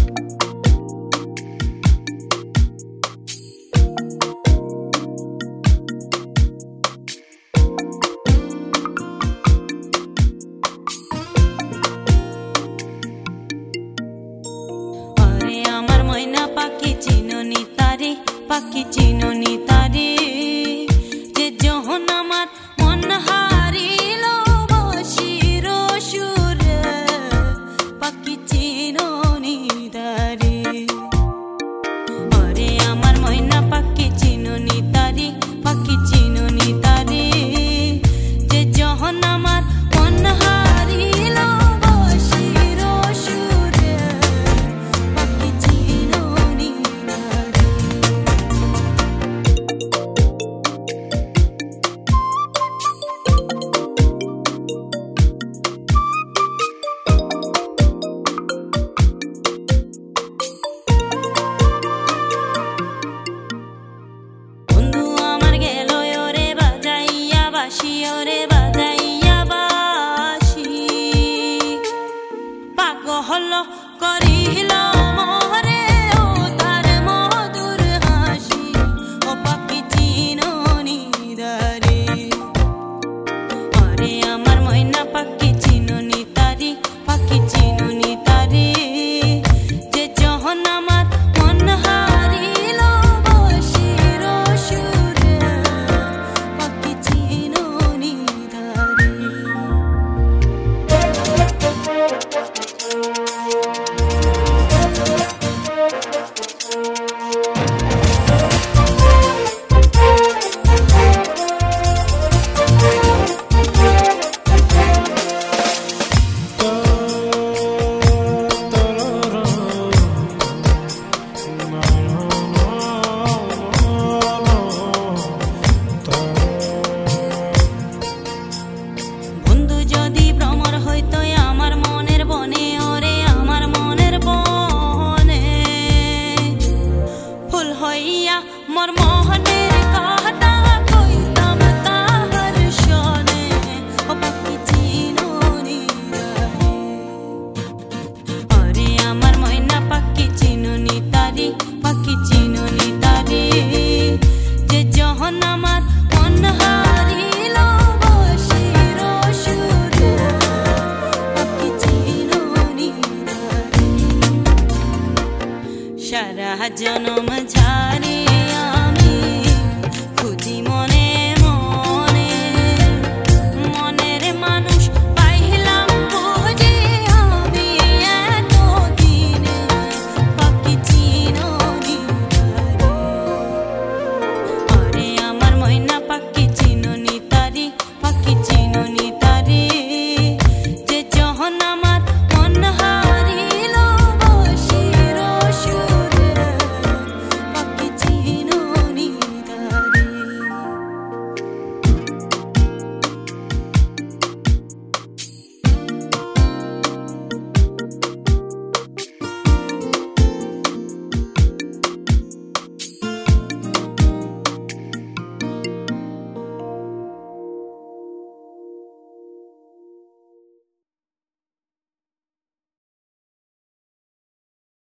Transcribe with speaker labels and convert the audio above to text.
Speaker 1: পাখি চিননি তারে যে যখন আমার মন হারিল বসির সুরে পাখি চিননি তারে ওরে আমার ময়না পাখি চিননি তারে পাখি চিননি তারে যে যখন আমার মন হারিল বসির সুরে পাখি চিননি তারে ওরে বাজাইয়া বাসি পাগল করিল মোরে ও তার মধুর হাসি ও পাখি চিননি তারে ওরে আমার ময়না পাখি চিননি তারে পাখি চিননি তারে যে যখন আমার মন হারিল বসির সুরে পাখি চিননি মোর মোহনের কথা কইতাম তাহার শোনে ও পাখি চিননি তারে ওরে আমার ময়না পাখি চিননি তারে পাখি চিননি তারে যে যখন আমার মন হারিল বসির সুরে পাখি চিননি তারে সারা জনম ঝারি